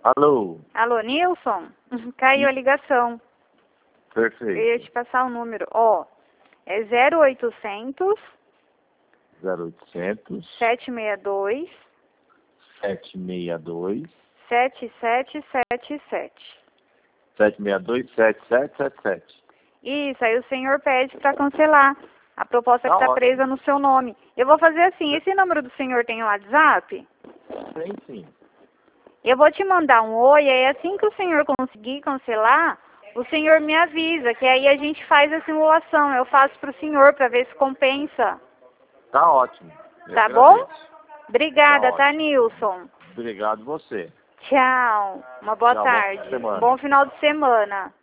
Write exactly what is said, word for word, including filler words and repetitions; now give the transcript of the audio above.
Alô? Alô, Nilson? Caiu a ligação. Perfeito. Eu ia te passar o número. Ó, é zero oitocentos, zero oitocentos, sete seis dois, sete seis dois, sete sete sete sete. sete seis dois, sete sete sete sete. Isso, aí o senhor pede para cancelar a proposta Tá que está ótimo. presa no seu nome. Eu vou fazer assim, esse número do senhor tem o WhatsApp? Tem sim. Eu vou te mandar um oi, aí assim que o senhor conseguir cancelar, o senhor me avisa, que aí a gente faz a simulação. Eu faço para o senhor para ver se compensa. Tá ótimo. Eu Tá agradeço. bom? Obrigada, Tá tá, ótimo. Nilson? Obrigado você. Tchau. Uma boa Tchau, bom fim de tarde. semana. Bom final de semana.